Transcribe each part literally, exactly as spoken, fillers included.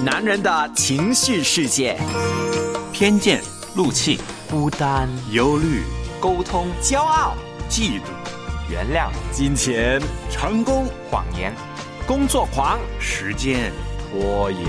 男人的情绪世界， 偏见、怒气、 孤单、 忧虑、 沟通、 骄傲、 嫉妒、 原谅、 金钱、成功、 谎言、 工作狂、 时间、 拖延。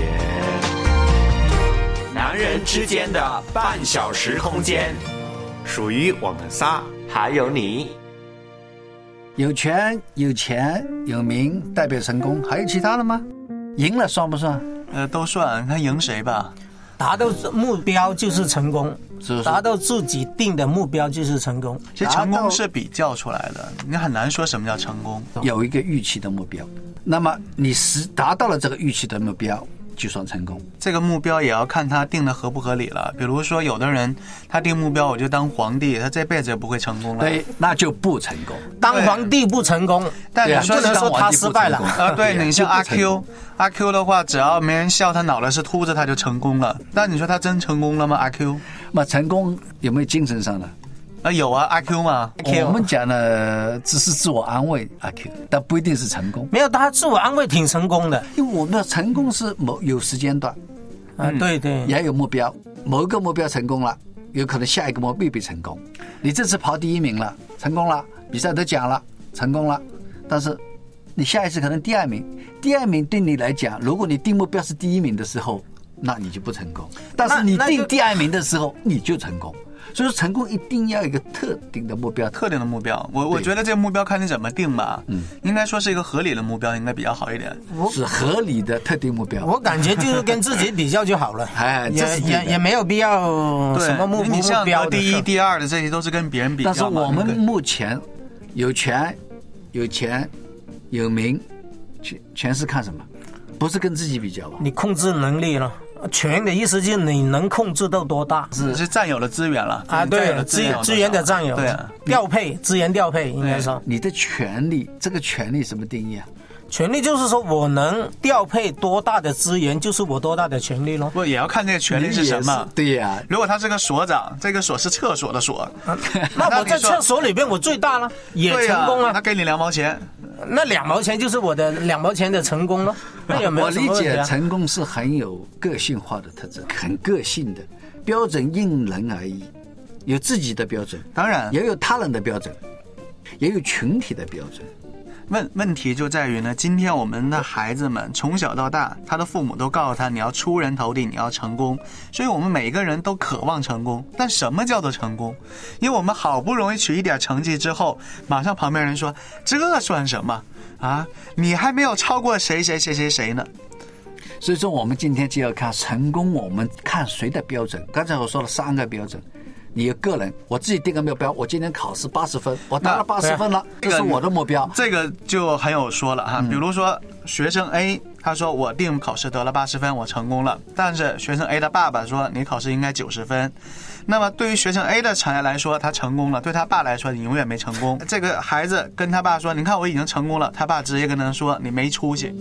男人之间的半小时空间， 属于我们仨， 还有你。 有权、有钱、有名代表成功，还有其他的吗？赢了算不算？ 呃，都算，看赢谁吧。 达到目标就是成功， 是是达到自己定的目标就是成功。 其实成功是比较出来的，你很难说什么叫成功。 有一个预期的目标，那么你实达到了这个预期的目标，就算成功。 这个目标也要看他定的合不合理了。比如说，有的人他定目标我就当皇帝，他这辈子也不会成功了。 对，那就不成功。 当皇帝不成功， 但你说不能说他失败了啊？对，你像阿 Q， 阿 Q 的话，只要没人笑他脑袋是秃子，他就成功了。但你说他真成功了吗？阿 Q， 那成功有没有精神上的？ 啊，有啊，阿 Q 嘛。 我们讲的只是自我安慰，阿 Q， 但不一定是成功。 没有，他自我安慰挺成功的， 因为我们的成功是某有时间段， 啊，对对， 也有目标，某一个目标成功了，有可能下一个目标未必成功。你这次跑第一名了，成功了，比赛得奖了，成功了，但是你下一次可能第二名，第二名对你来讲，如果你定目标是第一名的时候，那你就不成功。但是你定第二名的时候，你就成功。所以说成功一定要有一个特定的目标， 特定的目标。我我觉得这个目标看你怎么定吧，嗯，应该说是一个合理的目标，应该比较好一点。 是合理的特定目标。 我感觉就是跟自己比较就好了， 哎， 也也也没有必要什么目你像标第一、第二的这些都是跟别人比较嘛。 但是我们目前有权、有钱、有名，全全是看什么？不是跟自己比较吧？ 你控制能力了。权的意思就是你能控制到多大， 是是占有了资源了啊，对，资资源的占有， 对啊， 调配资源调配应该说。 你的权利，这个权利什么定义啊？ 权利就是说我能调配多大的资源，就是我多大的权利咯。 不也要看这个权利是什么？ 对呀、啊， 如果他是个所长，这个所是厕所的所， 啊、那我在厕所里边我最大了，也成功了。 他给你两毛钱， 那两毛钱就是我的两毛钱的成功了。那有没有什么问题啊？ 我理解成功是很有个性化的特征，很个性的标准，因人而异，有自己的标准， 当然也有他人的标准，也有群体的标准。 问问题就在于呢，今天我们的孩子们从小到大，他的父母都告诉他你要出人头地，你要成功，所以我们每一个人都渴望成功。但什么叫做成功？因为我们好不容易取一点成绩之后，马上旁边人说这算什么啊？你还没有超过谁谁谁谁谁呢？ 所以说我们今天就要看成功，我们看谁的标准。刚才我说了三个标准，你有个人，我自己定个目标，我今天考试八十分，我达了八十分了，这是我的目标。 这个就很有说了哈，比如说学生 A， 他说我定考试得了八十分，我成功了。但是学生 A 的爸爸说你考试应该九十分。那么对于学生 A 的产业来说，他成功了；对他爸来说，你永远没成功。这个孩子跟他爸说：“你看我已经成功了。”他爸直接跟他说：“你没出息。”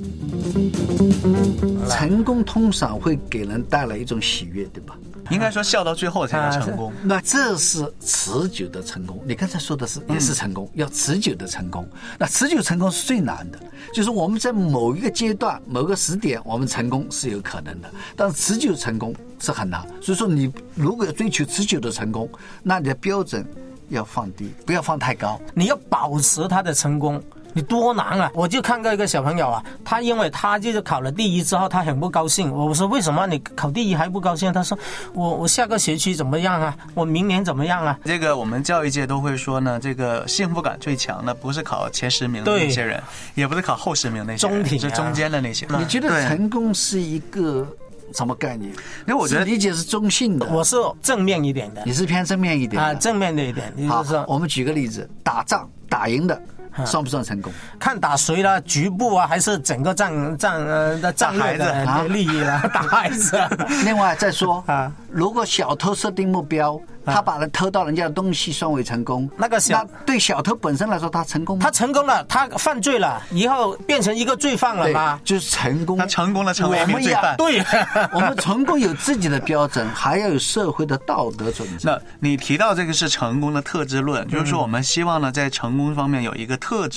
成功通常会给人带来一种喜悦，对吧？ 应该说笑到最后才叫成功。 那这是持久的成功。你刚才说的是也是成功，嗯、要持久的成功。那持久成功是最难的，就是我们在某一个阶段、某个时点，我们成功是有可能的，但是持久成功是很难。所以说，你如果要追求持久的成功，那你的标准要放低，不要放太高。 你要保持他的成功。你多难啊！我就看过一个小朋友啊，他因为他就是考了第一之后，他很不高兴。我说为什么你考第一还不高兴？他说我我下个学期怎么样啊？我明年怎么样啊？ 这个我们教育界都会说呢，这个幸福感最强的不是考前十名的那些人，也不是考后十名那些人， 中挺、啊、 是中间的那些。 你觉得成功是一个什么概念？ 因为我觉得理解是中性的， 我是正面一点的， 你是偏正面一点的啊，正面的一点。 好，我们举个例子，打仗打赢的。算不算成功？ 看打谁了，局部啊，还是整个战战呃的战略的利益了？打孩子。 另外再说啊，如果小偷设定目标，他把人偷到人家的东西算为成功， 那个小那对小偷本身来说，他成功吗？ 他成功了，他犯罪了，以后变成一个罪犯了吗？ 就是成功， 他成功了，成为一名罪犯。 对， 我们成功有自己的标准，还要有社会的道德准则。 那你提到这个是成功的特质论，就是说我们希望呢，在成功方面有一个特质。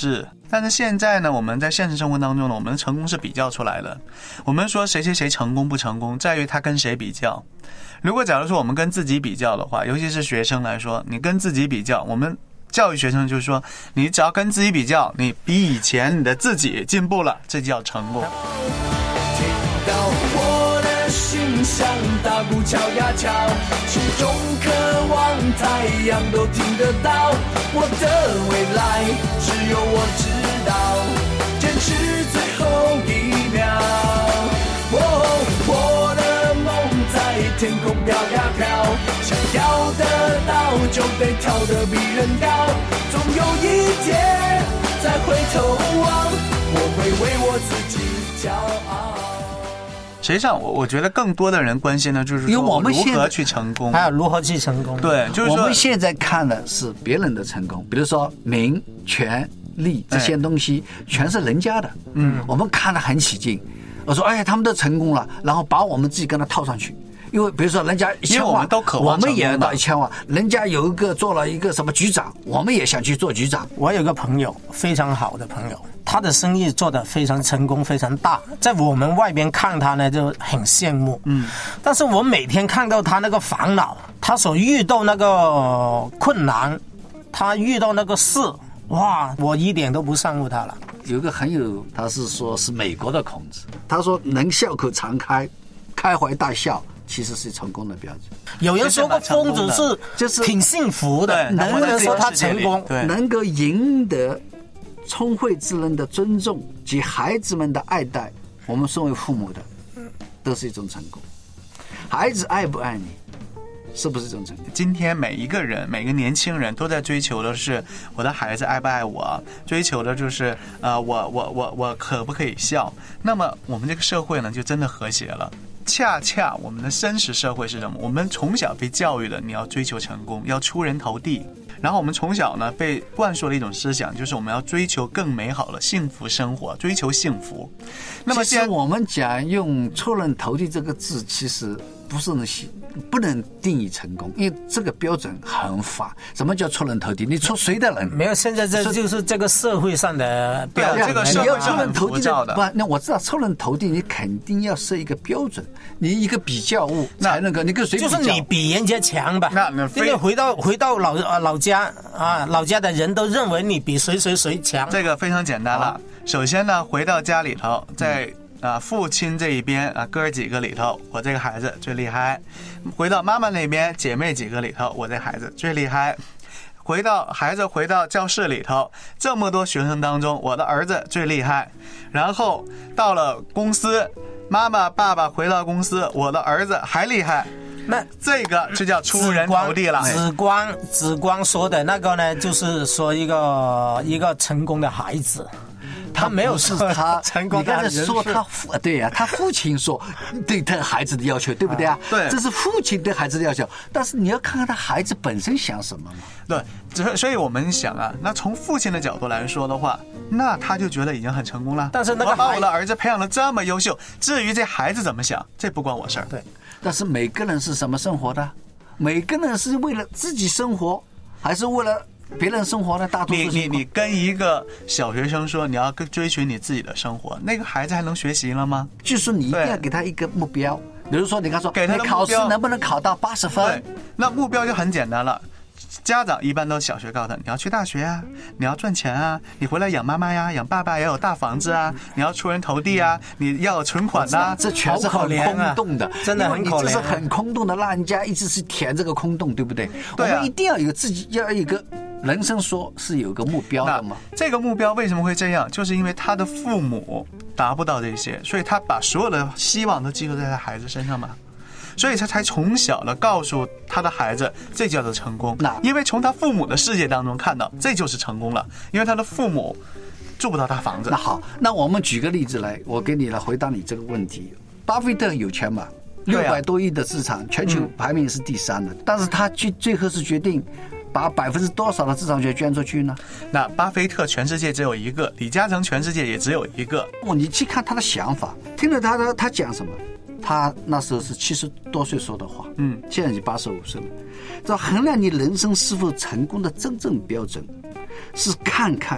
但是现在呢，我们在现实生活当中呢，我们的成功是比较出来的。我们说谁谁谁成功不成功，在于他跟谁比较。如果假如说我们跟自己比较的话，尤其是学生来说，你跟自己比较，我们教育学生就是说，你只要跟自己比较，你比以前你的自己进步了，这就叫成功。 听到我的心像大鼓敲呀敲，心中渴望太阳都听得到，我的未来只有我知道，坚持最后一秒。哦，我的梦在天空飘呀飘，想要得到就得跳得比人高，总有一天再回头望，我会为我自己骄傲。 实际上我我觉得更多的人关心的就是说我如何去成功， 还有如何去成功。 对，就是说我们现在看的是别人的成功，比如说名权利这些东西全是人家的，嗯，我们看得很起劲。我说哎，他们都成功了，然后把我们自己跟他套上去。因为比如说人家一千万， 我们都渴望我们也要到一千万。人家有一个做了一个什么局长，我们也想去做局长。 我有个朋友，非常好的朋友，他的生意做得非常成功，非常大，在我们外边看他呢就很羡慕。嗯，但是我每天看到他那个烦恼，他所遇到那个困难，他遇到那个事，哇，我一点都不羡慕他了。 有一个很有，他是说是美国的孔子，他说能笑口常开，开怀大笑，其实是成功的标准。 有人说过疯子是就是挺幸福的，能人说他成功， 能够赢得聪慧之人的尊重及孩子们的爱戴，我们身为父母的都是一种成功。孩子爱不爱你，是不是一种成功？ 今天每一个人，每个年轻人都在追求的是我的孩子爱不爱我，追求的就是呃，我我我我可不可以笑？那么我们这个社会呢，就真的和谐了。恰恰我们的真实社会是什么？我们从小被教育的，你要追求成功，要出人头地。然后我们从小呢被灌输了一种思想，就是我们要追求更美好的幸福生活，追求幸福。那么其实我们讲用出人头地这个字，其实不是能不能定义成功，因为这个标准很法。什么叫出人头地？你出谁的人？ 没有，现在这就是这个社会上的标准。 这个社会上很浮躁的。 不，那我知道出人头地，你肯定要设一个标准，你一个比较物才能够。你跟谁比较？ 就是你比人家强吧？ 那那因为回到回到老呃老家啊，老家的人都认为你比谁谁谁强。 这个非常简单了。啊、首先呢，回到家里头，在。嗯啊，父亲这一边啊，哥儿几个里头，我这个孩子最厉害；回到妈妈那边，姐妹几个里头，我这孩子最厉害；回到孩子回到教室里头，这么多学生当中，我的儿子最厉害。然后到了公司，妈妈爸爸回到公司，我的儿子还厉害。那这个就叫出人头地了。 子光子光说的那个呢，就是说一个一个成功的孩子。他没有说他成功， 你刚才说他父对呀、啊，他父亲说对他孩子的要求，对不对啊？ 对， 这是父亲对孩子的要求，但是你要看看他孩子本身想什么嘛。 对，所以我们想啊，那从父亲的角度来说的话，那他就觉得已经很成功了。 但是那个我把我的儿子培养得这么优秀，至于这孩子怎么想，这不关我事儿。 对， 但是每个人是什么生活的？每个人是为了自己生活，还是为了？别人生活的大多数你你你跟一个小学生说你要追寻你自己的生活，那个孩子还能学习了吗？ 就是说你一定要给他一个目标，比如说你刚说给他的你考试能不能考到八十分？ 对，那目标就很简单了。家长一般都小学告诉他，你要去大学啊，你要赚钱啊，你回来养妈妈呀，养爸爸也有大房子啊，你要出人头地啊，你要有存款啊， 这全是很空洞的， 啊、真的很可怜、啊， 这是很空洞的，让人家一直是填这个空洞，对不对？ 对、啊， 我们一定要有自己要有一个人生说是有个目标的嘛。 这个目标为什么会这样？就是因为他的父母达不到这些，所以他把所有的希望都寄托在他孩子身上嘛。所以他才从小的告诉他的孩子，这叫做成功。因为从他父母的世界当中看到，这就是成功了。因为他的父母住不到大房子。 那好，那我们举个例子来，我给你来回答你这个问题。巴菲特有钱嘛？六百多亿的资产，全球排名是第三的，嗯、但是他最最后是决定把百分之多少的资产权捐出去呢？ 那巴菲特全世界只有一个，李嘉诚全世界也只有一个。 哦，你去看他的想法，听了他的他讲什么？他那时候是七十多岁说的话，嗯，现在已经八十五岁了。这衡量你人生是否成功的真正标准，是看看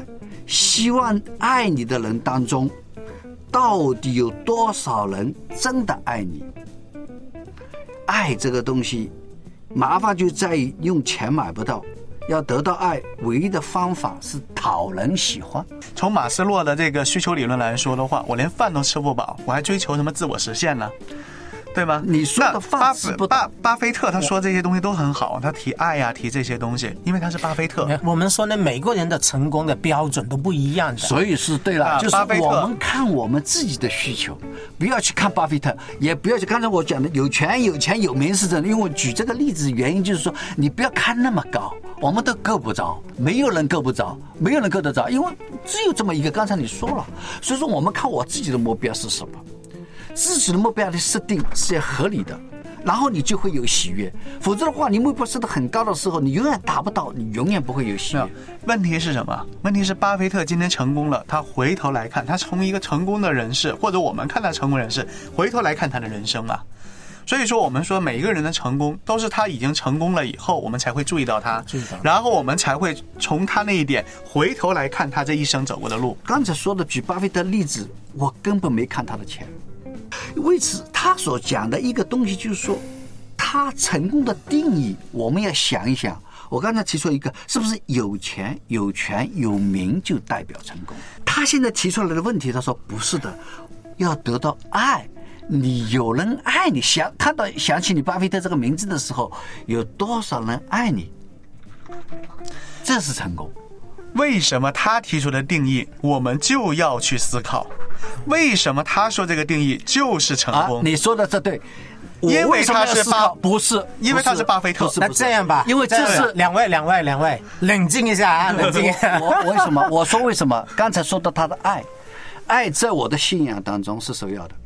希望爱你的人当中，到底有多少人真的爱你？爱这个东西，麻烦就在于用钱买不到。要得到爱，唯一的方法是讨人喜欢。 从马斯洛的这个需求理论来说的话，我连饭都吃不饱，我还追求什么自我实现呢？对吗？ 你说的饭吃不巴巴菲特他说这些东西都很好，他提爱呀、啊，提这些东西，因为他是巴菲特。 我们说呢，每个人的成功的标准都不一样的， 所以是对了，啊、就是我们看我们自己的需求，不要去看巴菲特，也不要去刚才我讲的有权有钱有名是真的。因为我举这个例子原因就是说，你不要看那么高，我们都够不着，没有人够不着，没有人够得着，因为只有这么一个。刚才你说了，所以说我们看我自己的目标是什么。自己的目标的设定是要合理的，然后你就会有喜悦。否则的话，你目标设得很高的时候，你永远达不到，你永远不会有喜悦。 问题是什么？问题是巴菲特今天成功了，他回头来看，他从一个成功的人士，或者我们看他成功人士，回头来看他的人生嘛。所以说，我们说每一个人的成功，都是他已经成功了以后，我们才会注意到他，然后我们才会从他那一点回头来看他这一生走过的路。 刚才说的举巴菲特例子，我根本没看他的钱。为此，他所讲的一个东西就是说，他成功的定义，我们要想一想。我刚才提出一个，是不是有钱、有权、有名就代表成功？他现在提出来的问题，他说不是的，要得到爱。你有人爱你，想看到想起你巴菲特这个名字的时候，有多少人爱你？这是成功。 为什么他提出的定义，我们就要去思考？为什么他说这个定义就是成功？ 啊、你说的这对， 因为他是巴， 不是， 因为他是巴菲特。 那这样吧， 因为这是两位，两位，两位，冷静一下啊，冷静一下。 我为什么？我说为什么？刚才说到他的爱，爱在我的信仰当中是首要的。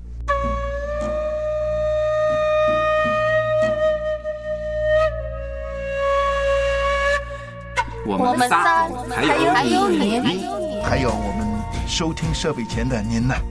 我们仨，还有还有你， 还有我们收听设备前的您呢。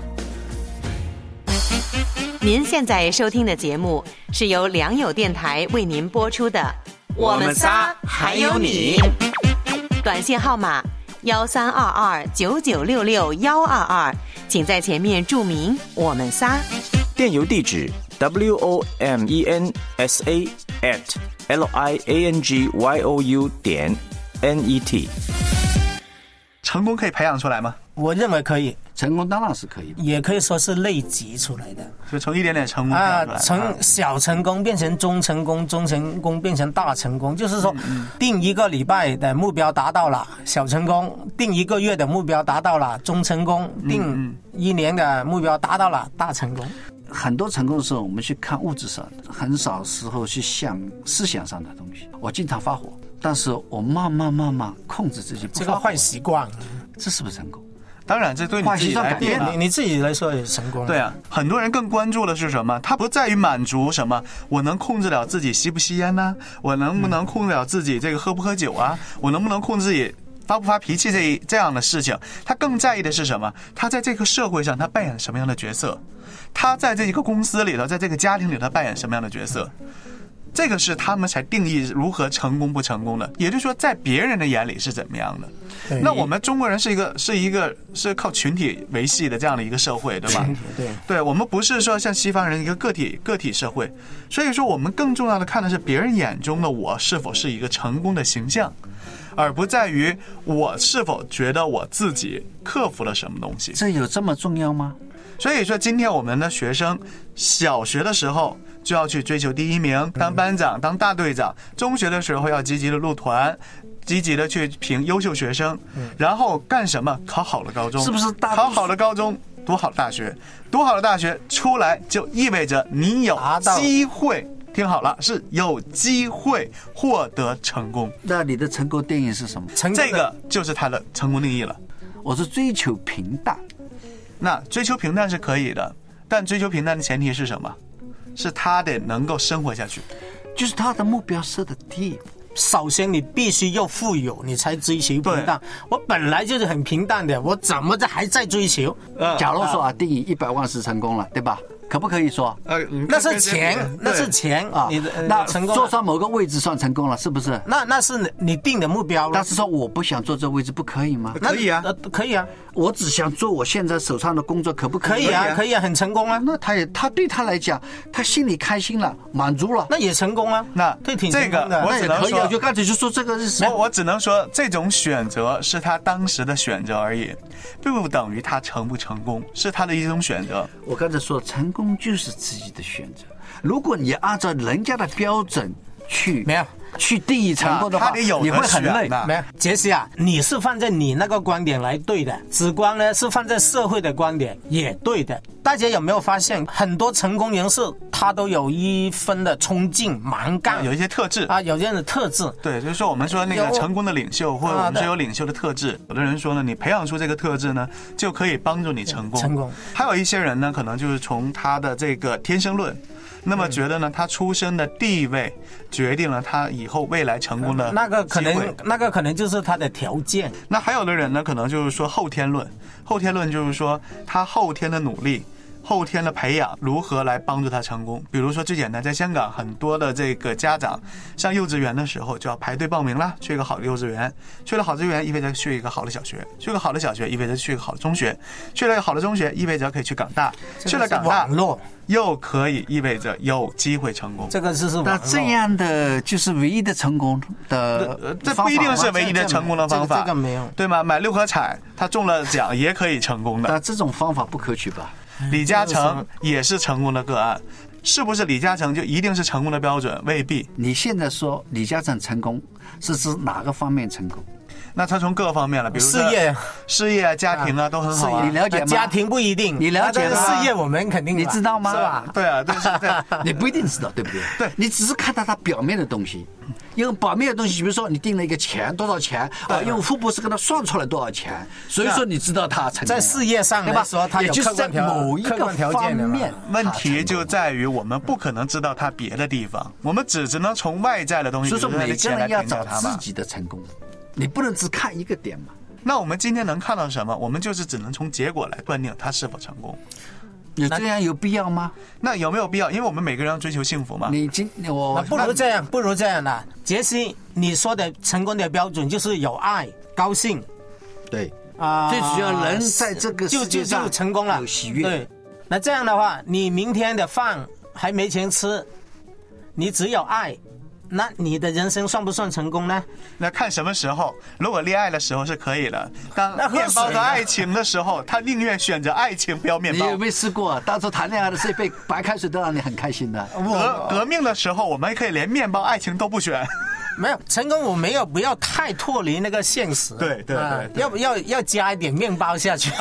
您现在收听的节目是由良友电台为您播出的《 我们仨还有你》。 短信号码幺三二二九九六六幺二二，请在前面注明“我们仨”。 电邮地址 w o m e n s a at l i a n g y o u 点 n e t。 成功可以培养出来吗？ 我认为可以。 成功当然是可以的， 也可以说是累积出来的， 就从一点点成功培养出来， 啊，从小成功变成中成功，中成功变成大成功，就是说，嗯、定一个礼拜的目标达到了，小成功；定一个月的目标达到了，中成功；定一年的目标达到了，大成功。 很多成功的时候，我们去看物质上的，很少时候去想思想上的东西。我经常发火，但是我慢慢慢慢控制自己不发火。 这个坏习惯， 这是不是成功？ 当然，这对你自己来变，你你自己来说也成功了。 对啊，很多人更关注的是什么？他不在于满足什么，我能控制了自己吸不吸烟呢？我能不能控制了自己这个喝不喝酒啊？我能不能控制自己发不发脾气这这样的事情？他更在意的是什么？他在这个社会上他扮演什么样的角色？他在这个公司里头，在这个家庭里头扮演什么样的角色？这个是他们才定义如何成功不成功的，也就是说，在别人的眼里是怎么样的。那我们中国人是一个是一个是靠群体维系的这样的一个社会，对吧？ 对， 对，我们不是说像西方人一个个体个体社会，所以说我们更重要的看的是别人眼中的我是否是一个成功的形象，而不在于我是否觉得我自己克服了什么东西。 这有这么重要吗？ 所以说，今天我们的学生小学的时候就要去追求第一名，当班长、当大队长；中学的时候要积极的入团，积极的去评优秀学生，然后干什么？考好了高中， 是不是大？ 考好了高中，读好了大学，读好了大学出来就意味着你有机会。听好了，是有机会获得成功。 那你的成功定义是什么？ 这个就是他的成功定义了。 我是追求平淡。 那追求平淡是可以的，但追求平淡的前提是什么？是他得能够生活下去， 就是他的目标设的低。 首先你必须要富有，你才追求平淡。我本来就是很平淡的，我怎么还在追求？ 假如说啊，定义一百万是成功了，对吧？ 可不可以说？ 呃， 那是钱，那是钱啊， 你的呃那成功了坐上某个位置算成功了，是不是？ 那那是你你定的目标了。 但是说我不想坐这位置，不可以吗？ 可以啊， 呃，可以啊， 我只想做我现在手上的工作，可不可以？ 可以啊，可以啊，很成功啊。 那他也他对他来讲，他心里开心了，满足了， 那也成功啊。 那这挺成功的， 这个我那也可以。 只能说我就刚才就说这个是什么？ 我我只能说，这种选择是他当时的选择而已，并不等于他成不成功，是他的一种选择。 我刚才说，成功就是自己的选择。如果你按照人家的标准去没有去定义成功的话， 他得有的你会很累。 选没有，杰西啊，你是放在你那个观点来对的，子光呢是放在社会的观点也对的。大家有没有发现，很多成功人士他都有一分的冲劲、蛮干， 有一些特质啊，有这样的特质。 对，就是说我们说那个成功的领袖，或者我们说有领袖的特质。有的人说呢，你培养出这个特质呢，就可以帮助你成功。 成功。 还有一些人呢，可能就是从他的这个天生论。那么觉得呢，他出生的地位决定了他以后未来成功的那个可机会能，那个可能就是他的条件。 那还有的人呢，可能就是说后天论。后天论就是说他后天的努力。后天的培养如何来帮助他成功？比如说最简单，在香港很多的这个家长上幼稚园的时候就要排队报名了，去一个好的幼稚园，去了好的幼稚园意味着去一个好的小学，去个好的小学意味着去一个好的中学，去了一个好的中学意味着可以去港大，去了港大网络又可以意味着有机会成功。 这个就是网络。 那这样的就是唯一的成功的、 呃，这不一定是唯一的成功的方法， 这个、这个没有， 对吗？买六合彩，他中了奖也可以成功的。 但这种方法不可取吧？ 李嘉诚也是成功的个案，是不是李嘉诚就一定是成功的标准？未必。 你现在说李嘉诚成功，是指哪个方面成功？ 那他从各方面了，比如事业、 事业啊、家庭啊都很好啊。 你了解吗？ 家庭不一定， 你了解吗？ 事业我们肯定你知道吗？ 是吧？ 对啊，对对对， 你不一定知道，对不对？ 对， 你只是看到他表面的东西，因为表面的东西，比如说你定了一个钱多少钱啊，因为富博士跟他算出来多少钱，所以说你知道他成功在事业上来说，他有客观条某一个方面。 问题就在于我们不可能知道他别的地方，我们只只能从外在的东西， 所以说每个人要找自己己的成功。你不能只看一个点嘛？ 那我们今天能看到什么？我们就是只能从结果来断定他是否成功。 有这样有必要吗？ 那有没有必要？因为我们每个人要追求幸福嘛。 你今我那不如这样，不如这样的，杰西，你说的成功的标准就是有爱、高兴， 对啊， 最主要人在这个世界上就就成功了， 有喜悦。 对，那这样的话，你明天的饭还没钱吃，你只有爱。那你的人生算不算成功呢？ 那看什么时候。如果恋爱的时候是可以的，当面包和爱情的时候，他宁愿选择爱情，不要面包。 你有没有试过？当初谈恋爱的时候，一杯白开水都让你很开心的。 革革命的时候，我们可以连面包、爱情都不选。 没有成功，我没有不要太脱离那个现实。 对对对，对啊、要不要要加一点面包下去？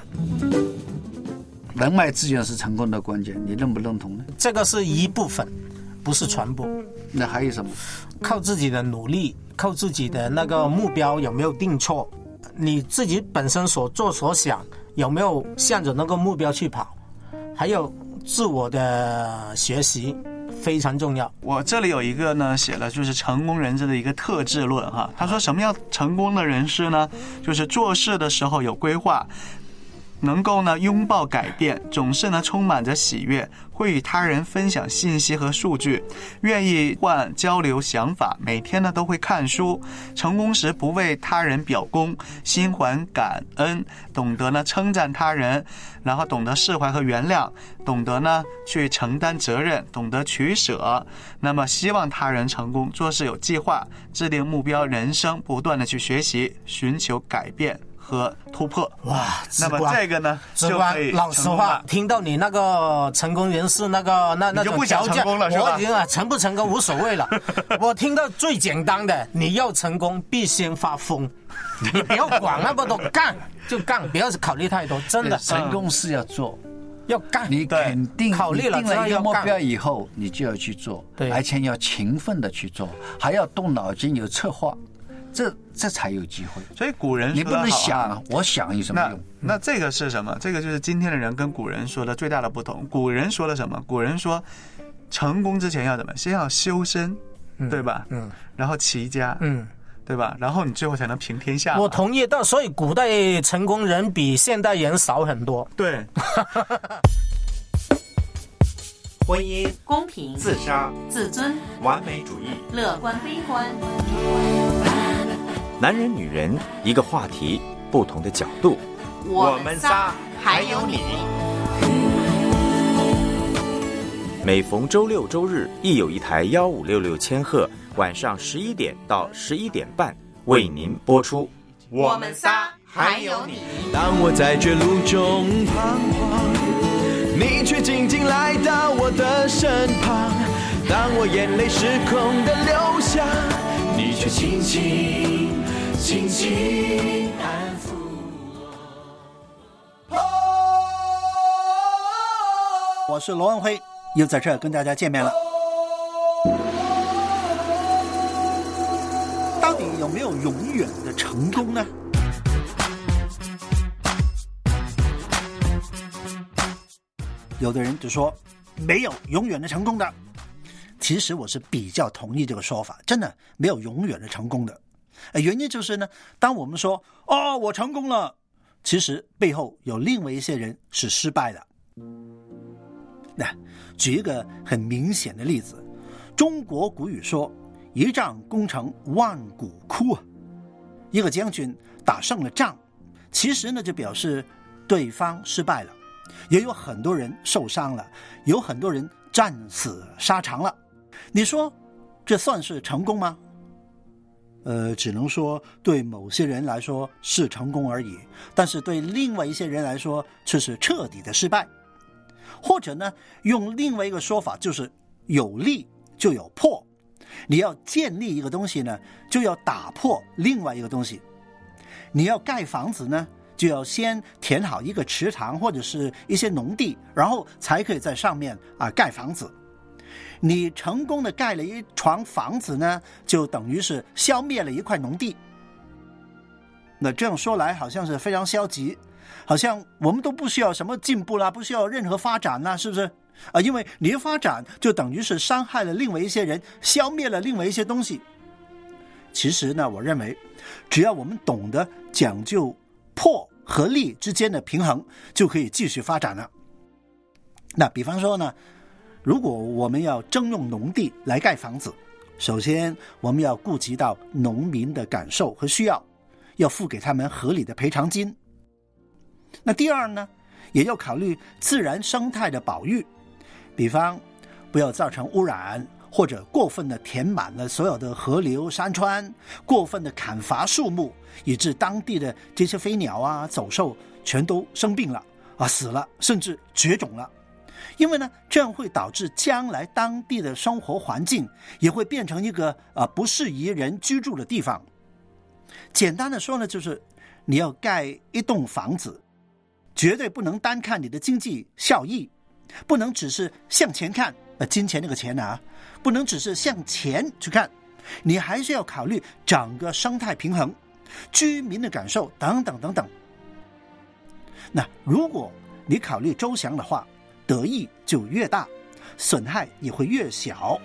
人脉资源是成功的关键，你认不认同呢？ 这个是一部分，不是全部。 那还有什么？ 靠自己的努力，靠自己的那个目标有没有定错？你自己本身所做所想有没有向着那个目标去跑？还有自我的学习非常重要。 我这里有一个呢，写了就是成功人士的一个特质论哈。他说什么叫成功的人士呢？就是做事的时候有规划。能够呢拥抱改变，总是呢充满着喜悦，会与他人分享信息和数据，愿意换交流想法，每天呢都会看书，成功时不为他人表功，心怀感恩，懂得呢称赞他人，然后懂得释怀和原谅，懂得呢去承担责任，懂得取舍，那么希望他人成功，做事有计划，制定目标，人生不断的去学习，寻求改变和突破。 哇， 那么这个呢就可以老实话，听到你那个成功人士那个那那种条件，我已经啊成不成功无所谓了。我听到最简单的，你要成功必先发疯，你不要管那么多，干就干，不要考虑太多，真的。 成功是要做。 要干， 你肯定考虑了定了一个目标以后，你就要去做，而且要勤奋的去做，还要动脑筋，有策划。这这才有机会， 所以古人说你不能想，我想有什么用？ 那那这个是什么？这个就是今天的人跟古人说的最大的不同。古人说的什么？古人说，成功之前要怎么？先要修身，嗯、对吧？嗯，然后齐家，嗯，对吧？然后你最后才能平天下。 我同意，但所以古代成功人比现代人少很多。 对。 婚姻、 公平、 自杀、 自尊、 完美主义、 乐观悲观。 男人女人一个话题，不同的角度。 我们仨还有你。 每逢周六周日，亦有一台幺五六六千赫，晚上十一点到十一点半为您播出。 我们仨还有你。 当我在绝路中彷徨，你却静静来到我的身旁。当我眼泪失控的流下，你却轻轻轻轻安抚我。 我是罗文辉，又在这儿跟大家见面了。到底有没有永远的成功呢？有的人就说没有永远的成功的，其实我是比较同意这个说法，真的没有永远的成功的。原因就是呢，当我们说哦我成功了，其实背后有另外一些人是失败的。那举一个很明显的例子，中国古语说一仗功成万骨枯啊，一个将军打胜了仗，其实呢就表示对方失败了，也有很多人受伤了，有很多人战死沙场了。你说这算是成功吗？呃，只能说对某些人来说是成功而已，但是对另外一些人来说却是彻底的失败。或者呢，用另外一个说法，就是有立就有破。你要建立一个东西呢，就要打破另外一个东西。你要盖房子呢，就要先填好一个池塘或者是一些农地，然后才可以在上面啊盖房子。你成功的盖了一幢房子呢，就等于是消灭了一块农地。那这样说来好像是非常消极，好像我们都不需要什么进步啦，不需要任何发展啦，是不是啊？因为你的发展就等于是伤害了另外一些人，消灭了另外一些东西。其实呢，我认为只要我们懂得讲究破和立之间的平衡，就可以继续发展了。那比方说呢，如果我们要征用农地来盖房子，首先我们要顾及到农民的感受和需要，要付给他们合理的赔偿金。那第二呢，也要考虑自然生态的保育，比方不要造成污染，或者过分的填满了所有的河流山川，过分的砍伐树木，以致当地的这些飞鸟啊走兽全都生病了啊死了，甚至绝种了。因为呢，这样会导致将来当地的生活环境也会变成一个啊不适宜人居住的地方。简单的说呢，就是你要盖一栋房子，绝对不能单看你的经济效益，不能只是向前看，呃，金钱那个钱啊，不能只是向前去看，你还是要考虑整个生态平衡、居民的感受等等等等。那如果你考虑周详的话，得益就越大，损害也会越小。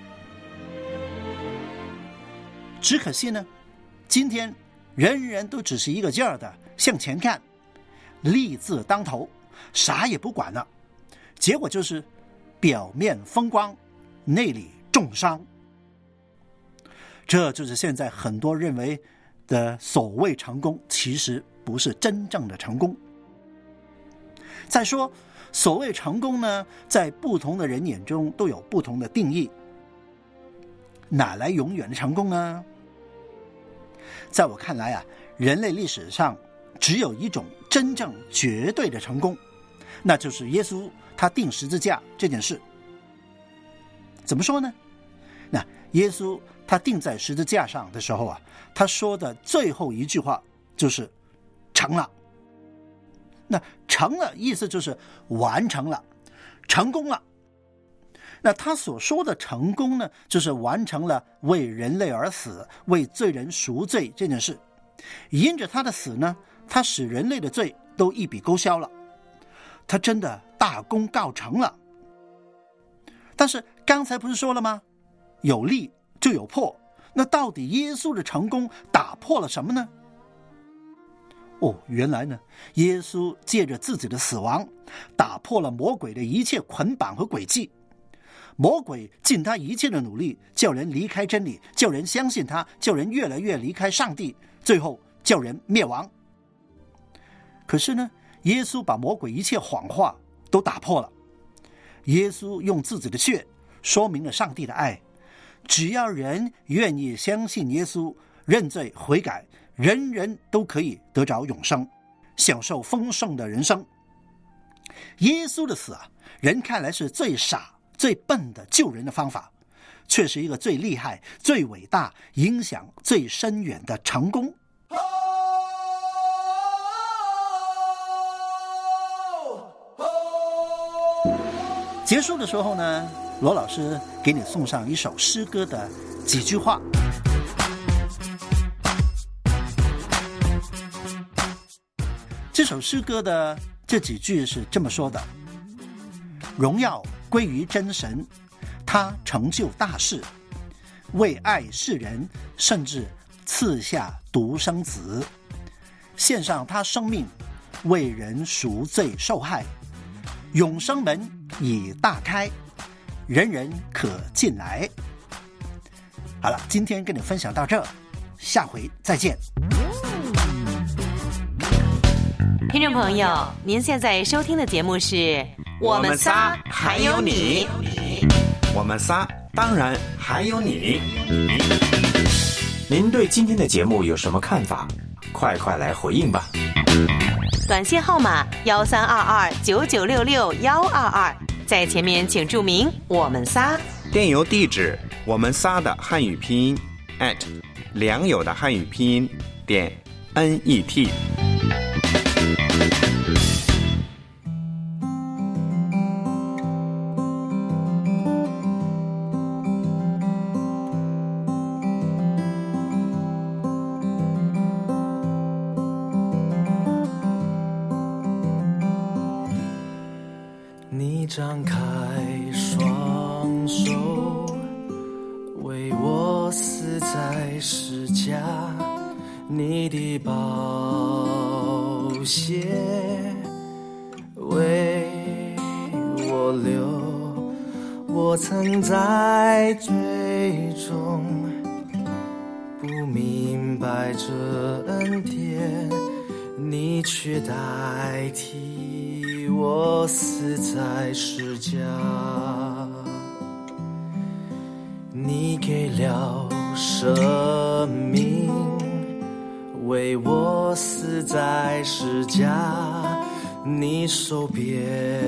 只可惜呢，今天人人都只是一个劲儿的向前看，利字当头，啥也不管了，结果就是表面风光，内里重伤。这就是现在很多认为的所谓成功，其实不是真正的成功。再说所谓成功呢，在不同的人眼中都有不同的定义。哪来永远的成功呢？在我看来啊，人类历史上只有一种真正绝对的成功，那就是耶稣他钉十字架这件事。怎么说呢？那耶稣他钉在十字架上的时候啊，他说的最后一句话就是成了。那成了意思就是完成了，成功了。那他所说的成功呢，就是完成了为人类而死，为罪人赎罪这件事。因着他的死呢，他使人类的罪都一笔勾销了，他真的大功告成了。但是刚才不是说了吗？有立就有破，那到底耶稣的成功打破了什么呢？哦，原来呢，耶稣借着自己的死亡，打破了魔鬼的一切捆绑和诡计。 魔鬼尽他一切的努力，叫人离开真理，叫人相信他，叫人越来越离开上帝，最后叫人灭亡。可是呢，耶稣把魔鬼一切谎话都打破了。耶稣用自己的血说明了上帝的爱，只要人愿意相信耶稣，认罪悔改，人人都可以得着永生，享受丰盛的人生。耶稣的死啊，人看来是最傻最笨的救人的方法，却是一个最厉害最伟大影响最深远的成功。结束的时候呢，罗老师给你送上一首诗歌的几句话。这首诗歌的这几句是这么说的：荣耀归于真神，他成就大事，为爱世人，甚至赐下独生子，献上他生命，为人赎罪受害，永生门已大开，人人可进来。好了，今天跟你分享到这，下回再见。 听众朋友，您现在收听的节目是《 我们仨还有你》，我们仨当然还有你。 您对今天的节目有什么看法？快快来回应吧！ 短信号码幺三二二九九六六幺二二，在前面请注明“我们仨”。 电邮地址：我们仨的汉语拼音 at 良友的汉语拼音点 net。 你张开双手，为我死在十架，你的宝血为我流，我曾在最终不明白这恩典，你却代替我死在十架，你给了生命，为我死在十架，你手边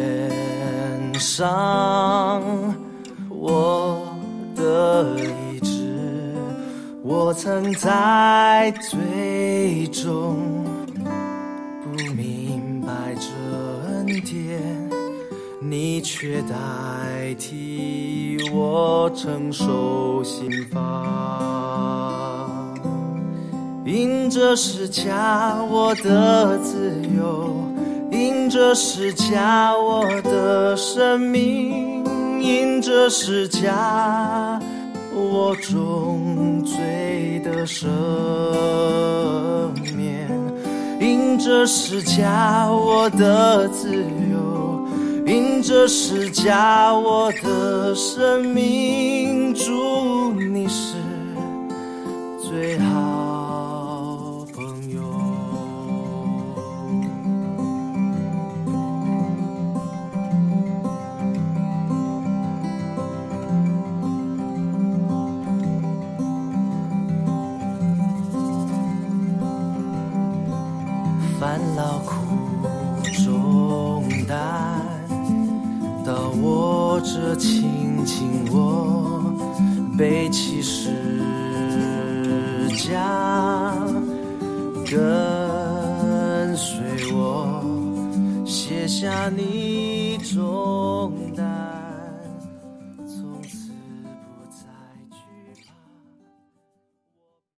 上我的意志，我曾在最终不明白这恩典，你却代替我承受刑罚。因着十架我的自由，因着十架我的生命，因着十架我重罪的赦免，因着十架我的自由，因着十架我的生命，主你是最好朋友。烦劳苦重担到我这，轻轻我背起十架，跟随我，卸下你重